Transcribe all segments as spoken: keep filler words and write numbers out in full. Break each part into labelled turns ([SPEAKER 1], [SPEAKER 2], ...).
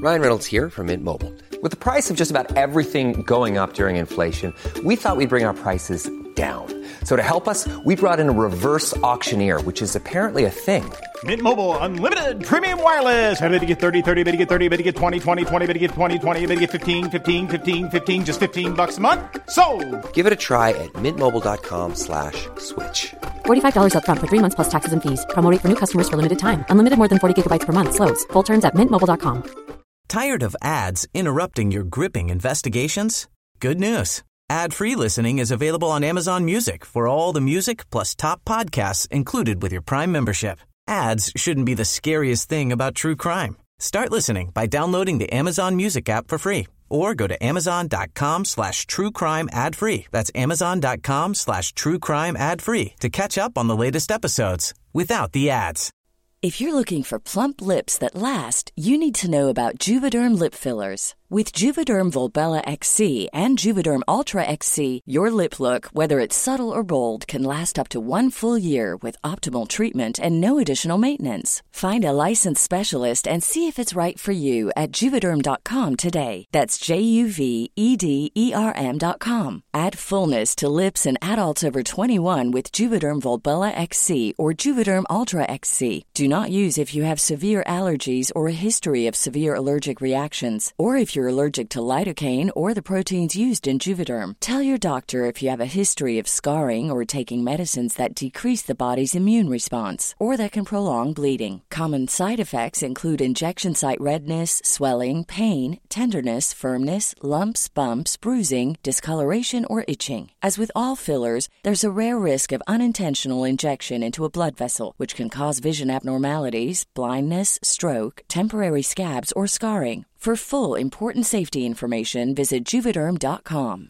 [SPEAKER 1] Ryan Reynolds here from Mint Mobile. With the price of just about everything going up during inflation, we thought we'd bring our prices down. So to help us, we brought in a reverse auctioneer, which is apparently a thing.
[SPEAKER 2] Mint Mobile Unlimited Premium Wireless. How to get thirty, thirty, how to get thirty, how to get twenty, twenty, twenty, how to get twenty, twenty, how to get fifteen, fifteen, fifteen, fifteen, just fifteen bucks a month? Sold!
[SPEAKER 1] Give it a try at mintmobile.com slash switch.
[SPEAKER 3] forty-five dollars up front for three months plus taxes and fees. Promo rate for new customers for limited time. Unlimited more than forty gigabytes per month. Slows full terms at mint mobile dot com.
[SPEAKER 4] Tired of ads interrupting your gripping investigations? Good news. Ad-free listening is available on Amazon Music for all the music plus top podcasts included with your Prime membership. Ads shouldn't be the scariest thing about true crime. Start listening by downloading the Amazon Music app for free or go to amazon.com slash true crime ad free. That's amazon.com slash true crime ad free to catch up on the latest episodes without the ads.
[SPEAKER 5] If you're looking for plump lips that last, you need to know about Juvederm lip fillers. With Juvederm Volbella X C and Juvederm Ultra X C, your lip look, whether it's subtle or bold, can last up to one full year with optimal treatment and no additional maintenance. Find a licensed specialist and see if it's right for you at juvederm dot com today. That's J U V E D E R M dot com. Add fullness to lips in adults over twenty-one with Juvederm Volbella X C or Juvederm Ultra X C. Do not use if you have severe allergies or a history of severe allergic reactions, or if you're allergic to lidocaine or the proteins used in Juvederm. Tell your doctor if you have a history of scarring or taking medicines that decrease the body's immune response or that can prolong bleeding. Common side effects include injection site redness, swelling, pain, tenderness, firmness, lumps, bumps, bruising, discoloration, or itching. As with all fillers, there's a rare risk of unintentional injection into a blood vessel, which can cause vision abnormalities, blindness, stroke, temporary scabs, or scarring. For full important safety information, visit juvederm dot com.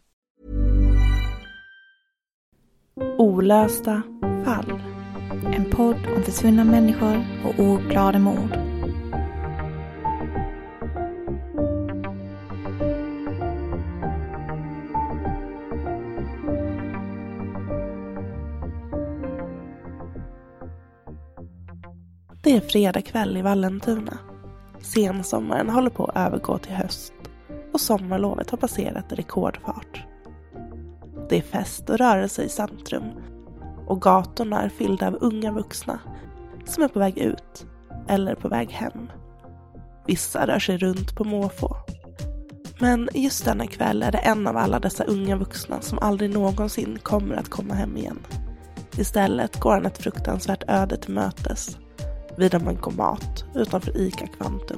[SPEAKER 6] Olösta fall. En podd om försvunna människor och oklara mord. Det är fredag kväll i Vallentuna. Sensommaren håller på att övergå till höst och sommarlovet har passerat i rekordfart. Det är fest och rörelse i centrum och gatorna är fyllda av unga vuxna som är på väg ut eller på väg hem. Vissa rör sig runt på måfå. Men just denna kväll är det en av alla dessa unga vuxna som aldrig någonsin kommer att komma hem igen. Istället går han ett fruktansvärt öde till mötes vid en bankomat utanför ICA Kvantum.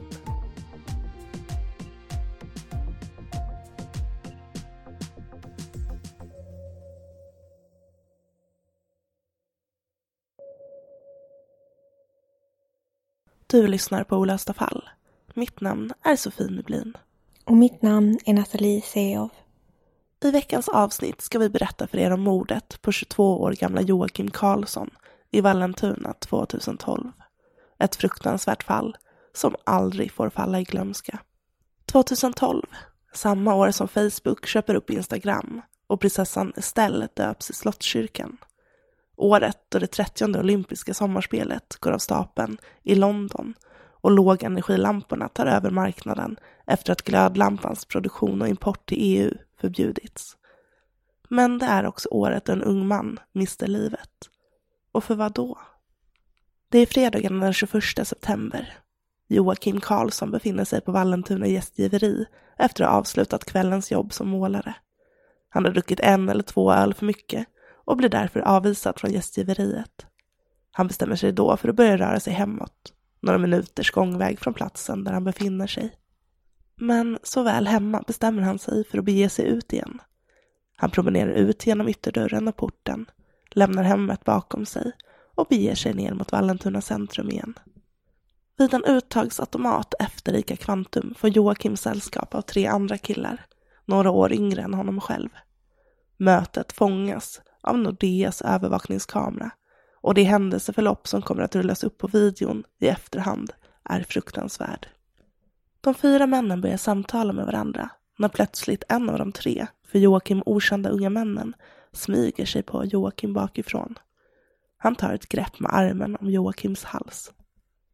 [SPEAKER 6] Du lyssnar på Olösta fall. Mitt namn är Sofie Nublin.
[SPEAKER 7] Och mitt namn är Nathalie Seov.
[SPEAKER 6] I veckans avsnitt ska vi berätta för er om mordet på tjugotvå år gamla Joakim Karlsson i Vallentuna tjugotolv. Ett fruktansvärt fall som aldrig får falla i glömska. tjugotolv, samma år som Facebook köper upp Instagram och prinsessan Estelle döps i Slottskyrkan. Året då det trettionde olympiska sommarspelet går av stapeln i London och lågenergilamporna tar över marknaden efter att glödlampans produktion och import till E U förbjudits. Men det är också året en ung man mister livet. Och för vad då? Det är fredagen den tjugoförsta september. Joakim Karlsson befinner sig på Vallentuna gästgiveri efter att ha avslutat kvällens jobb som målare. Han har druckit en eller två öl för mycket och blir därför avvisad från gästgiveriet. Han bestämmer sig då för att börja röra sig hemåt, några minuters gångväg från platsen där han befinner sig. Men så väl hemma bestämmer han sig för att bege sig ut igen. Han promenerar ut genom ytterdörren och porten, lämnar hemmet bakom sig och beger sig ner mot Vallentuna centrum igen. Vid en uttagsautomat efter ICA Kvantum får Joakim sällskap av tre andra killar, några år yngre än honom själv. Mötet fångas av Nordeas övervakningskamera och det händelseförlopp som kommer att rullas upp på videon i efterhand är fruktansvärd. De fyra männen börjar samtala med varandra när plötsligt en av de tre, för Joakim okända unga männen, smyger sig på Joakim bakifrån. Han tar ett grepp med armen om Joakims hals.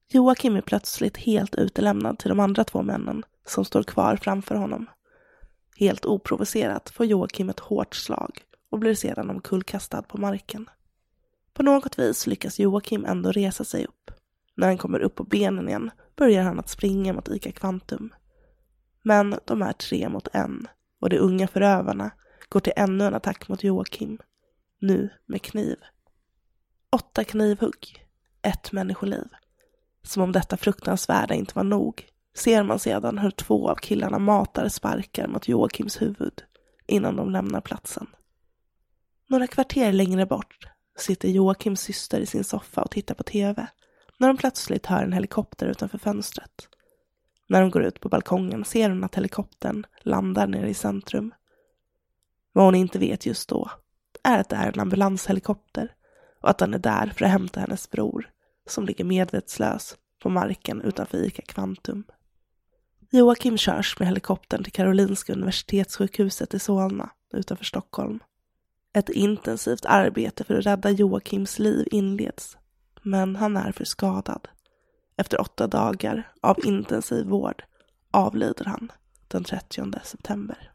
[SPEAKER 6] Joakim är plötsligt helt utelämnad till de andra två männen som står kvar framför honom. Helt oprovocerat får Joakim ett hårt slag och blir sedan omkullkastad på marken. På något vis lyckas Joakim ändå resa sig upp. När han kommer upp på benen igen börjar han att springa mot Ica Quantum. Men de är tre mot en och de unga förövarna går till ännu en attack mot Joakim. Nu med kniv. Åtta knivhugg. Ett människoliv. Som om detta fruktansvärda inte var nog ser man sedan hur två av killarna matar sparkar mot Joakims huvud innan de lämnar platsen. Några kvarter längre bort sitter Joakims syster i sin soffa och tittar på tv när de plötsligt hör en helikopter utanför fönstret. När de går ut på balkongen ser hon att helikoptern landar nere i centrum. Vad hon inte vet just då är att det är en ambulanshelikopter och att den är där för att hämta hennes bror som ligger medvetslös på marken utanför Ica Quantum. Joakim körs med helikoptern till Karolinska universitetssjukhuset i Solna utanför Stockholm. Ett intensivt arbete för att rädda Joakims liv inleds, men han är för skadad. Efter åtta dagar av intensiv vård avlider han den trettionde september.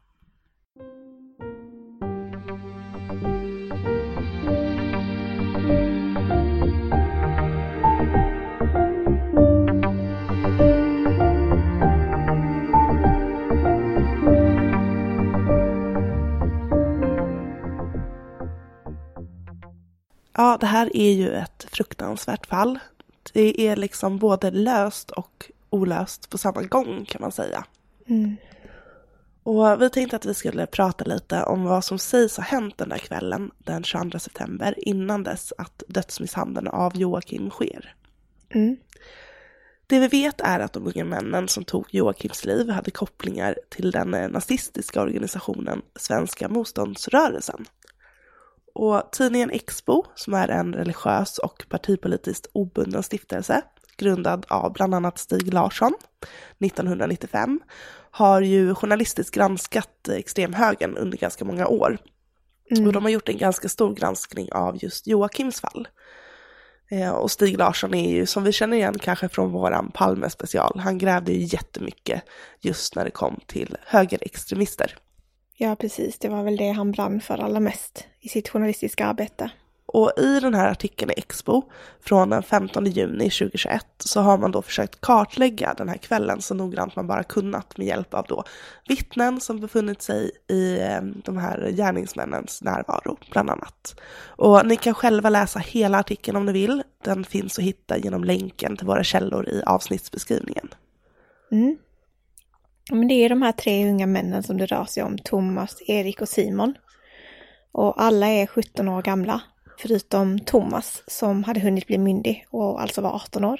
[SPEAKER 6] Ja, det här är ju ett fruktansvärt fall. Det är liksom både löst och olöst på samma gång kan man säga.
[SPEAKER 7] Mm.
[SPEAKER 6] Och vi tänkte att vi skulle prata lite om vad som sägs ha hänt den där kvällen den tjugoandra september innan dess att dödsmisshandeln av Joakim sker.
[SPEAKER 7] Mm.
[SPEAKER 6] Det vi vet är att de unga männen som tog Joakims liv hade kopplingar till den nazistiska organisationen Svenska motståndsrörelsen. Och tidningen Expo, som är en religiös och partipolitiskt obunden stiftelse, grundad av bland annat Stig Larsson nittonhundranittiofem, har ju journalistiskt granskat extremhögern under ganska många år. Mm. Och de har gjort en ganska stor granskning av just Joakims fall. Eh, och Stig Larsson är ju, som vi känner igen kanske från våran Palme-special, han grävde ju jättemycket just när det kom till högerextremister.
[SPEAKER 7] Ja, precis. Det var väl det han brann för allra mest i sitt journalistiska arbete.
[SPEAKER 6] Och i den här artikeln i Expo från den femtonde juni tjugohundratjugoett så har man då försökt kartlägga den här kvällen så noggrant man bara kunnat med hjälp av då vittnen som befunnit sig i de här gärningsmännens närvaro bland annat. Och ni kan själva läsa hela artikeln om ni vill. Den finns att hitta genom länken till våra källor i avsnittsbeskrivningen.
[SPEAKER 7] Mm. Men det är de här tre unga männen som det rör sig om, Thomas, Erik och Simon. Och alla är sjutton år gamla, förutom Thomas som hade hunnit bli myndig och alltså var arton år.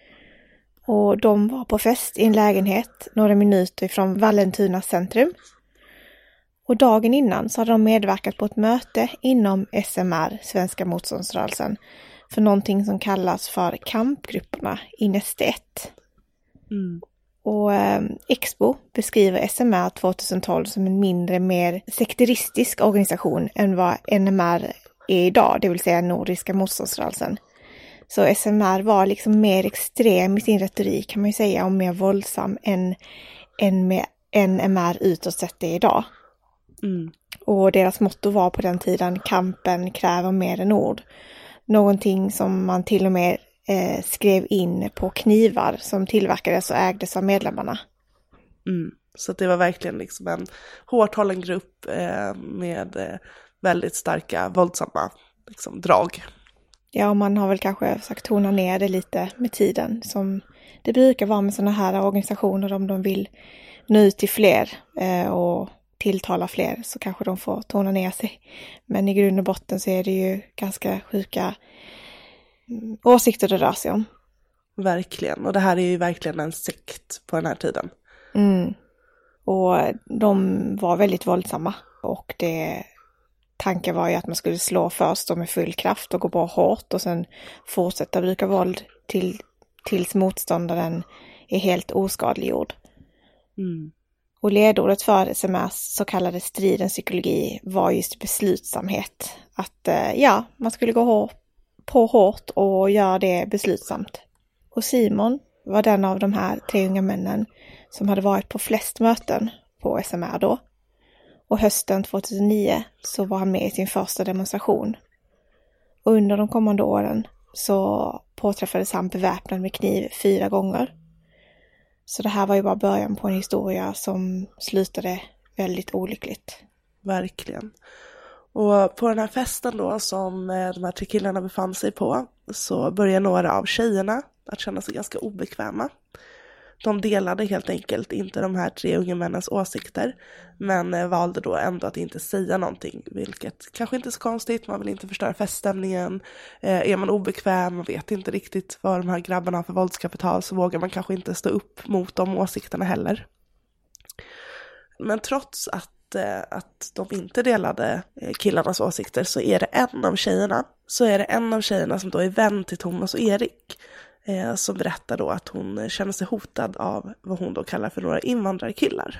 [SPEAKER 7] Och de var på fest i en lägenhet några minuter från Vallentuna centrum. Och dagen innan så hade de medverkat på ett möte inom S M R, Svenska motståndsrörelsen, för någonting som kallas för kampgrupperna i näste ett.
[SPEAKER 6] Mm.
[SPEAKER 7] Och eh, Expo beskriver S M R tjugohundratolv som en mindre, mer sekteristisk organisation än vad N M R är idag, det vill säga Nordiska motståndsrörelsen. Så S M R var liksom mer extrem i sin retorik kan man ju säga, och mer våldsam än, än med N M R utåt sett det idag.
[SPEAKER 6] Mm.
[SPEAKER 7] Och deras motto var på den tiden: kampen kräver mer än ord. Någonting som man till och med eh, skrev in på knivar som tillverkades och ägdes av medlemmarna.
[SPEAKER 6] Mm. Så det var verkligen liksom en hårt hållen grupp eh, med eh, väldigt starka, våldsamma liksom, drag.
[SPEAKER 7] Ja, man har väl kanske sagt tona ner det lite med tiden. Som det brukar vara med sådana här organisationer, om de vill nå ut till fler eh, och tilltala fler, så kanske de får tona ner sig. Men i grund och botten så är det ju ganska sjuka mm, åsikter det rör sig om.
[SPEAKER 6] Verkligen, och det här är ju verkligen en sekt på den här tiden.
[SPEAKER 7] Mm. Och de var väldigt våldsamma, och det tanken var ju att man skulle slå först och med full kraft och gå på hårt och sen fortsätta bruka våld till, tills motståndaren är helt oskadliggjord.
[SPEAKER 6] Mm.
[SPEAKER 7] Och ledordet för S M R:s så kallade stridens psykologi var just beslutsamhet. Att ja, man skulle gå hår, på hårt och göra det beslutsamt. Och Simon var den av de här tre unga männen som hade varit på flest möten på S M R då. Och hösten tjugohundranio så var han med i sin första demonstration. Och under de kommande åren så påträffades han beväpnad med kniv fyra gånger. Så det här var ju bara början på en historia som slutade väldigt olyckligt.
[SPEAKER 6] Verkligen. Och på den här festen då som de här tre killarna befann sig på så började några av tjejerna att känna sig ganska obekväma. De delade helt enkelt inte de här tre unga männens åsikter, men valde då ändå att inte säga någonting, vilket kanske inte är så konstigt. Man vill inte förstöra feststämningen. Eh, är man obekväm och vet inte riktigt vad de här grabbarna har för våldskapital, så vågar man kanske inte stå upp mot de åsikterna heller. Men trots att, eh, att de inte delade killarnas åsikter, så är det en av tjejerna, så är det en av tjejerna som då är vän till Thomas och Erik, Eh, som berättar då att hon känner sig hotad av vad hon då kallar för några invandrarkillar.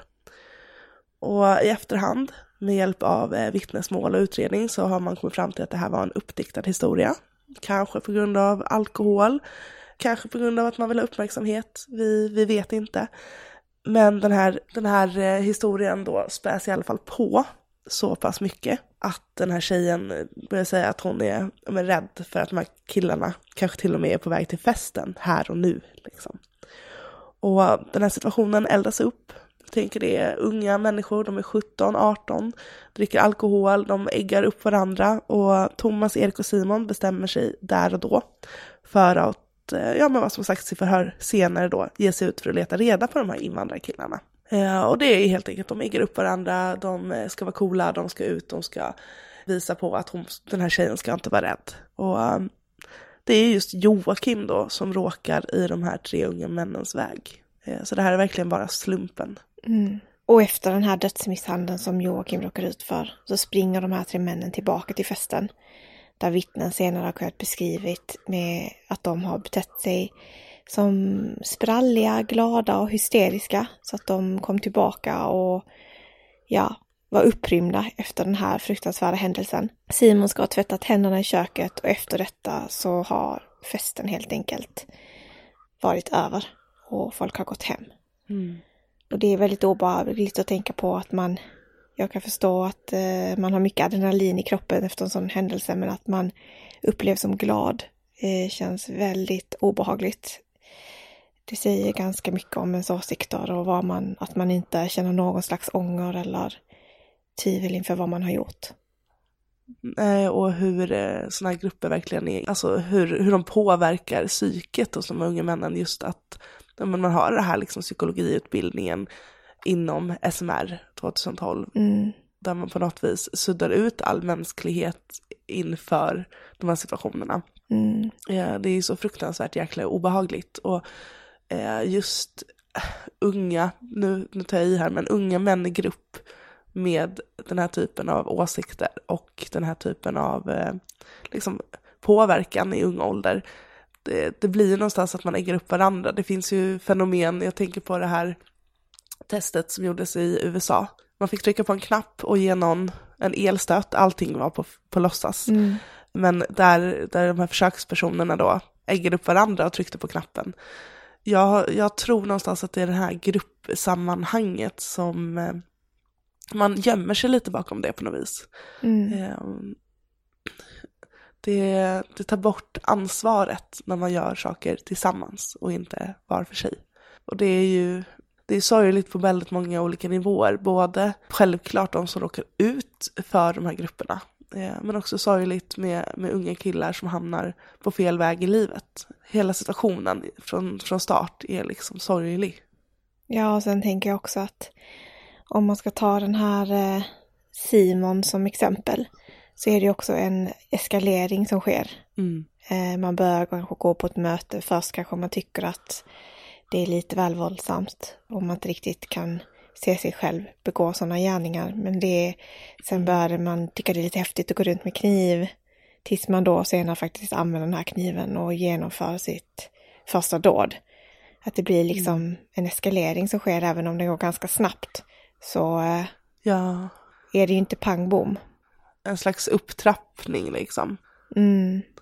[SPEAKER 6] Och i efterhand, med hjälp av eh, vittnesmål och utredning, så har man kommit fram till att det här var en uppdiktad historia. Kanske på grund av alkohol, kanske på grund av att man vill ha uppmärksamhet, vi, vi vet inte. Men den här, den här eh, historien då späs i alla fall på så pass mycket att den här tjejen börjar säga att hon är, är rädd för att de här killarna kanske till och med är på väg till festen här och nu. Liksom. Och den här situationen eldas upp. Jag tänker det är unga människor, de är sjutton arton, dricker alkohol, de äggar upp varandra, och Thomas, Erik och Simon bestämmer sig där och då för att, ja men vad som sagt i förhör senare då, ge sig ut för att leta reda på de här invandrarkillarna. Eh, och det är helt enkelt, de äggar upp varandra, de ska vara coola, de ska ut, de ska visa på att hon, den här tjejen ska inte vara rädd. Och um, det är just Joakim då som råkar i de här tre unga männens väg. Eh, så det här är verkligen bara slumpen.
[SPEAKER 7] Mm. Och efter den här dödsmisshandeln som Joakim råkar ut för, så springer de här tre männen tillbaka till festen. Där vittnen senare har kunnat beskrivit med att de har betett sig som spralliga, glada och hysteriska, så att de kom tillbaka och ja, var upprymda efter den här fruktansvärda händelsen. Simon ska ha tvättat händerna i köket, och efter detta så har festen helt enkelt varit över och folk har gått hem. Mm. Och det är väldigt obehagligt att tänka på att man, jag kan förstå att eh, man har mycket adrenalin i kroppen efter en sån händelse, men att man upplevs som glad eh, känns väldigt obehagligt. Det säger ganska mycket om ens åsikter och vad man, att man inte känner någon slags ånger eller tvivel inför vad man har gjort.
[SPEAKER 6] Eh, och hur eh, såna här grupper verkligen är, alltså hur, hur de påverkar psyket hos de unga männen, just att ja, man har det här liksom psykologiutbildningen inom S M R tjugotolv, mm. där man på något vis suddar ut all mänsklighet inför de här situationerna. Mm. Eh, det är ju så fruktansvärt jäkla obehagligt, och eh, just unga, nu, nu tar jag i här, men unga män i grupp med den här typen av åsikter och den här typen av eh, liksom påverkan i ung ålder, det, det blir ju någonstans att man äggar upp varandra. Det finns ju fenomen, jag tänker på det här testet som gjordes i U S A. Man fick trycka på en knapp och ge någon en elstöt, allting var på, på låtsas. Mm. Men där, där de här försökspersonerna då äggade upp varandra och tryckte på knappen. Jag, jag tror någonstans att det är det här gruppsammanhanget som eh, man gömmer sig lite bakom det på något vis. Mm. Eh, det, det tar bort ansvaret när man gör saker tillsammans och inte var för sig. Och det är ju det är sorgligt på väldigt många olika nivåer. Både självklart de som råkar ut för de här grupperna, men också sorgligt med, med unga killar som hamnar på fel väg i livet. Hela situationen från, från start är liksom sorglig.
[SPEAKER 7] Ja, och sen tänker jag också att om man ska ta den här eh, Simon som exempel, så är det också en eskalering som sker. Mm. Eh, man börjar kanske gå på ett möte. Först kanske man tycker att det är lite väl våldsamt, om man inte riktigt kan se sig själv begå sådana gärningar. Men det är, sen börjar man tycka det är lite häftigt att gå runt med kniv, tills man då senare faktiskt använder den här kniven och genomför sitt första dåd. Att det blir liksom mm. en eskalering som sker, även om det går ganska snabbt. Så ja. är det ju inte pang bom.
[SPEAKER 6] En slags upptrappning liksom.
[SPEAKER 7] Mm.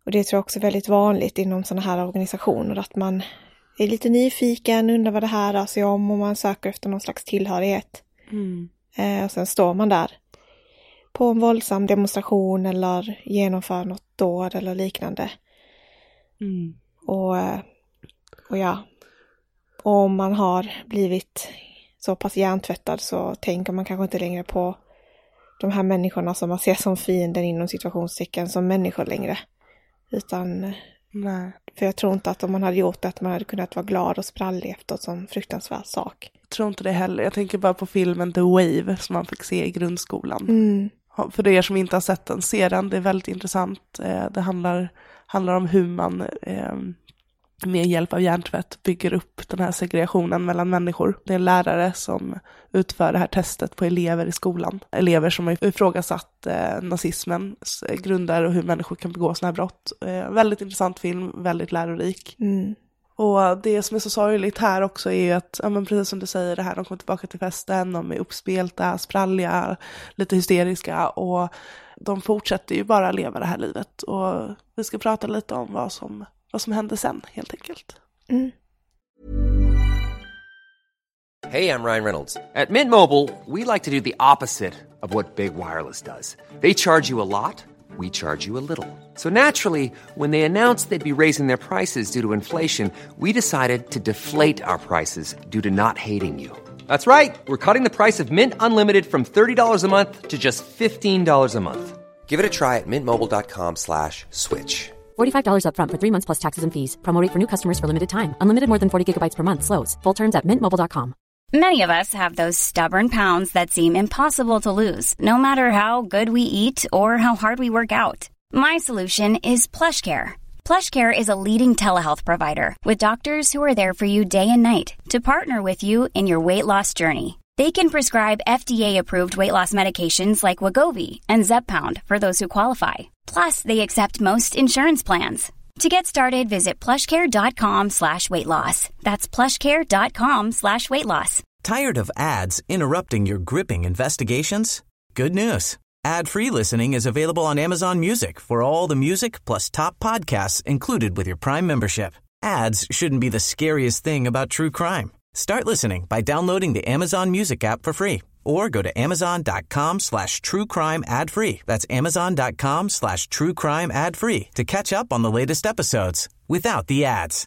[SPEAKER 7] Och det tror jag också är väldigt vanligt inom sådana här organisationer, att man är lite nyfiken, undrar vad det här rör sig om och man söker efter någon slags tillhörighet.
[SPEAKER 6] Mm.
[SPEAKER 7] Eh, och sen står man där på en våldsam demonstration eller genomför något dåd eller liknande.
[SPEAKER 6] Mm.
[SPEAKER 7] Och, och ja, och om man har blivit så pass hjärntvättad så tänker man kanske inte längre på de här människorna som man ser som fienden inom situationstecken som människor längre. Utan,
[SPEAKER 6] nej.
[SPEAKER 7] För jag tror inte att om man hade gjort det att man hade kunnat vara glad och sprallig efter en sån fruktansvärd sak.
[SPEAKER 6] Jag tror inte det heller. Jag tänker bara på filmen The Wave som man fick se i grundskolan.
[SPEAKER 7] Mm.
[SPEAKER 6] För er som inte har sett den, se den. Det är väldigt intressant. Det handlar, handlar om hur man eh, med hjälp av hjärntvätt bygger upp den här segregationen mellan människor. Det är en lärare som utför det här testet på elever i skolan. Elever som har ifrågasatt eh, nazismens grunder och hur människor kan begå såna här brott. Eh, väldigt intressant film, väldigt lärorik.
[SPEAKER 7] Mm.
[SPEAKER 6] Och det som är så sorgligt här också är att, ja men precis som du säger, det här, de kommer tillbaka till festen, de är uppspelta, spralliga, lite hysteriska och de fortsätter ju bara leva det här livet. Och vi ska prata lite om vad som, vad som hände sen, helt enkelt.
[SPEAKER 7] Mm.
[SPEAKER 1] Hey, I'm Ryan Reynolds. At Mint Mobile, we like to do the opposite of what Big Wireless does. They charge you a lot. We charge you a little. So naturally, when they announced they'd be raising their prices due to inflation, we decided to deflate our prices due to not hating you. That's right. We're cutting the price of Mint Unlimited from thirty dollars a month to just fifteen dollars a month. Give it a try at mintmobile.com slash switch.
[SPEAKER 3] forty-five dollars up front for three months plus taxes and fees. Promo rate for new customers for limited time. Unlimited more than forty gigabytes per month slows. Full terms at mint mobile dot com.
[SPEAKER 8] Many of us have those stubborn pounds that seem impossible to lose, no matter how good we eat or how hard we work out. My solution is PlushCare. PlushCare is a leading telehealth provider with doctors who are there for you day and night to partner with you in your weight loss journey. They can prescribe F D A-approved weight loss medications like Wegovy and Zepbound for those who qualify. Plus, they accept most insurance plans. To get started, visit plushcare.com slash weight loss. That's plushcare.com slash weight loss.
[SPEAKER 4] Tired of ads interrupting your gripping investigations? Good news. Ad-free listening is available on Amazon Music for all the music plus top podcasts included with your Prime membership. Ads shouldn't be the scariest thing about true crime. Start listening by downloading the Amazon Music app for free or go to amazon.com slash true crime ad free. That's amazon.com slash true crime ad free to catch up on the latest episodes without the ads.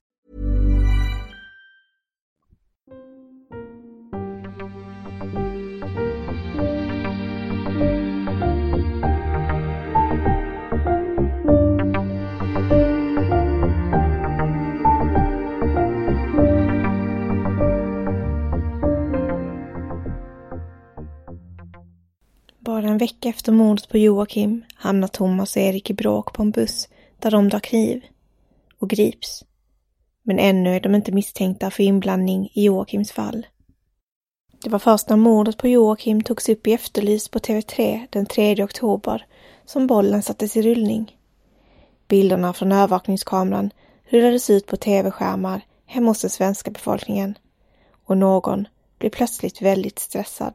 [SPEAKER 7] Bara en vecka efter mordet på Joakim hamnar Thomas och Erik i bråk på en buss där de drar kniv och grips. Men ännu är de inte misstänkta för inblandning i Joakims fall. Det var först när mordet på Joakim togs upp i Efterlyst på T V tre den tredje oktober som bollen sattes i rullning. Bilderna från övervakningskameran rullades ut på tv-skärmar hemma hos den svenska befolkningen och någon blev plötsligt väldigt stressad.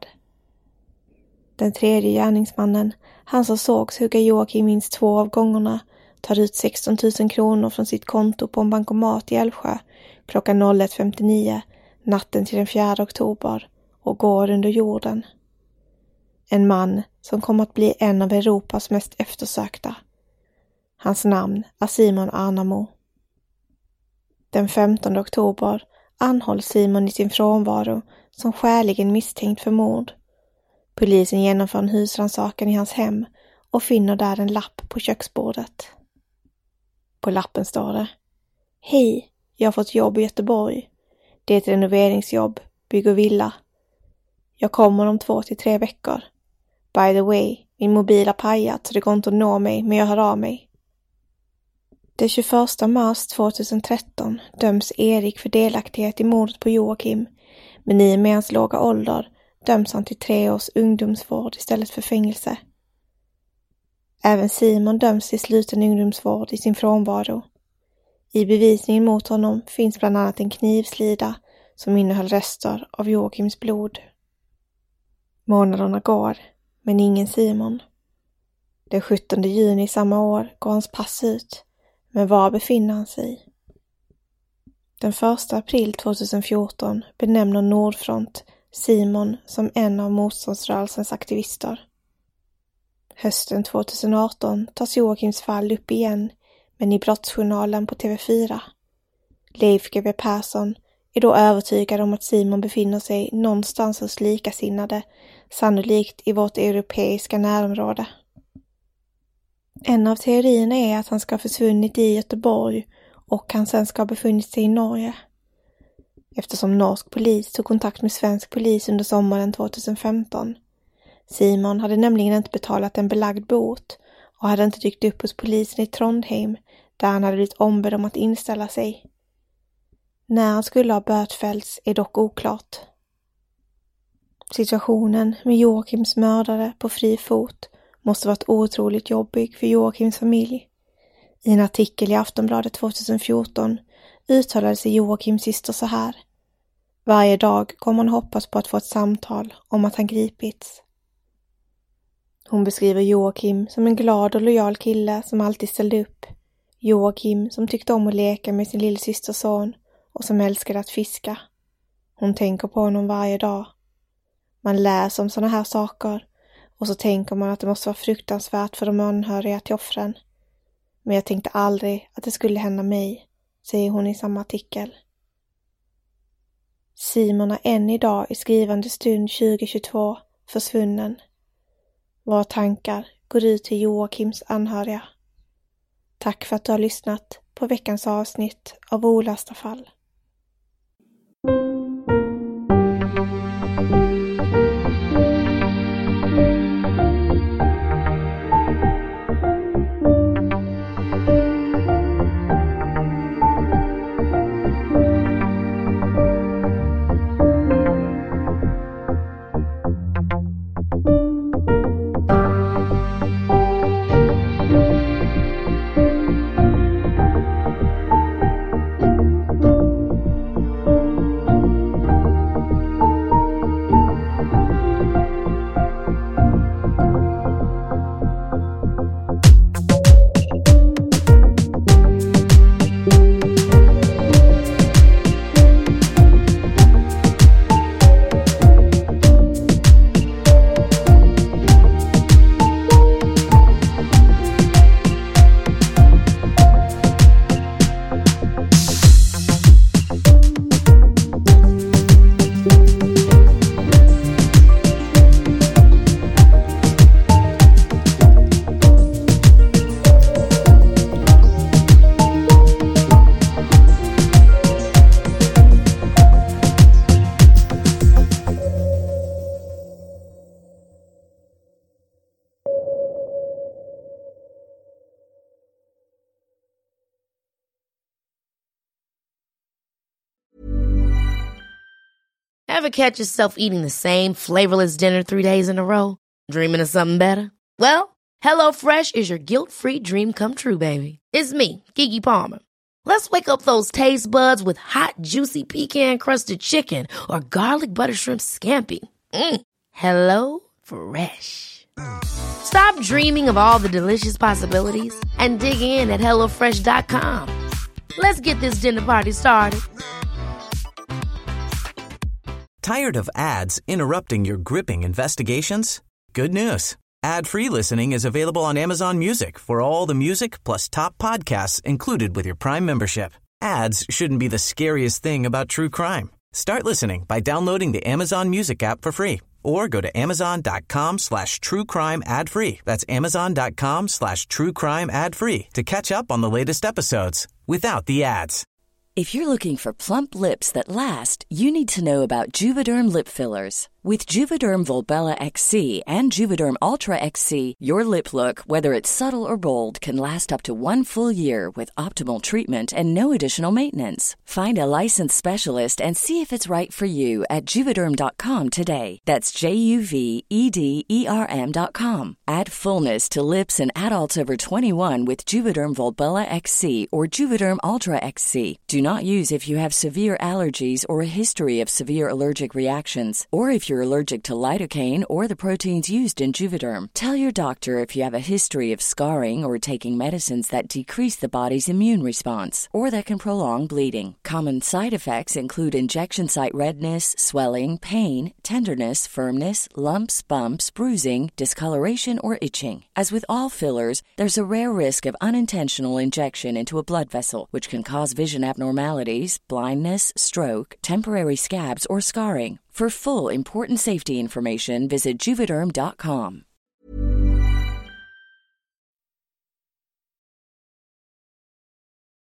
[SPEAKER 7] Den tredje gärningsmannen, han som sågs hugga Joakim minst två av gångerna, tar ut sexton tusen kronor från sitt konto på en bankomat i Älvsjö klockan ett femtionio natten till den fjärde oktober och går under jorden. En man som kommer att bli en av Europas mest eftersökta. Hans namn är Simon Arnamo. Den femtonde oktober anhålls Simon i sin frånvaro som skäligen misstänkt för mord. Polisen genomför en husrannsakan i hans hem och finner där en lapp på köksbordet. På lappen står det: Hej, jag har fått jobb i Göteborg. Det är ett renoveringsjobb, bygger villa. Jag kommer om två till tre veckor. By the way, min mobil har pajat så det går inte att nå mig, men jag hör av mig. Den tjugoförsta mars tjugohundratretton döms Erik för delaktighet i mordet på Joakim, men i och med hans låga ålder döms han till tre års ungdomsvård istället för fängelse. Även Simon döms till sluten ungdomsvård i sin frånvaro. I bevisningen mot honom finns bland annat en knivslida som innehöll rester av Joakims blod. Månaderna går, men ingen Simon. Den sjuttonde juni samma år går hans pass ut, Men var befinner han sig? Den första april tjugohundrafjorton benämner Nordfront Simon som en av motståndsrörelsens aktivister. Hösten tjugoarton tas Joakims fall upp igen, men i brottsjournalen på T V fyra. Leif G W Persson är då övertygad om att Simon befinner sig någonstans hos likasinnade, sannolikt i vårt europeiska närområde. En av teorierna är att han ska ha försvunnit i Göteborg och han sen ska ha befunnit sig i Norge. Eftersom norsk polis tog kontakt med svensk polis under sommaren tjugohundrafemton. Simon hade nämligen inte betalat en belagd bot och hade inte dykt upp hos polisen i Trondheim där han hade blivit ombedd om att inställa sig. När han skulle ha bötfällts är dock oklart. Situationen med Joakims mördare på fri fot måste varit otroligt jobbig för Joakims familj. I en artikel i Aftonbladet tjugohundrafjorton uttalade sig Joakims syster så här. Varje dag kommer man hoppas på att få ett samtal om att han gripits. Hon beskriver Joakim som en glad och lojal kille som alltid ställde upp. Joakim som tyckte om att leka med sin lillsysters son och som älskade att fiska. Hon tänker på honom varje dag. Man läser om sådana här saker och så tänker man att det måste vara fruktansvärt för de anhöriga till offren. Men jag tänkte aldrig att det skulle hända mig, säger hon i samma artikel. Simon är än idag i skrivande stund tjugohundratjugotvå försvunnen. Våra tankar går ut till Joakims anhöriga. Tack för att du har lyssnat på veckans avsnitt av Olösta fall.
[SPEAKER 9] Ever catch yourself eating the same flavorless dinner three days in a row? Dreaming of something better? Well, HelloFresh is your guilt-free dream come true, baby. It's me, Keke Palmer. Let's wake up those taste buds with hot, juicy pecan-crusted chicken or garlic butter shrimp scampi. Mm. Hello Fresh. Stop dreaming of all the delicious possibilities and dig in at hello fresh dot com. Let's get this dinner party started.
[SPEAKER 4] Tired of ads interrupting your gripping investigations? Good news. Ad-free listening is available on Amazon Music for all the music plus top podcasts included with your Prime membership. Ads shouldn't be the scariest thing about true crime. Start listening by downloading the Amazon Music app for free or go to amazon.com slash true crime ad free. That's amazon.com slash true crime ad free to catch up on the latest episodes without the ads.
[SPEAKER 5] If you're looking for plump lips that last, you need to know about Juvederm lip fillers. With Juvederm Volbella X C and Juvederm Ultra X C, your lip look, whether it's subtle or bold, can last up to one full year with optimal treatment and no additional maintenance. Find a licensed specialist and see if it's right for you at juvederm dot com today. That's J U V E D E R M dot com. Add fullness to lips in adults over twenty-one with Juvederm Volbella X C or Juvederm Ultra X C. Do not use if you have severe allergies or a history of severe allergic reactions, or if you're you're allergic to lidocaine or the proteins used in Juvederm. Tell your doctor if you have a history of scarring or taking medicines that decrease the body's immune response or that can prolong bleeding. Common side effects include injection site redness, swelling, pain, tenderness, firmness, lumps, bumps, bruising, discoloration, or itching. As with all fillers, there's a rare risk of unintentional injection into a blood vessel, which can cause vision abnormalities, blindness, stroke, temporary scabs, or scarring. For full, important safety information, visit Juvederm dot com.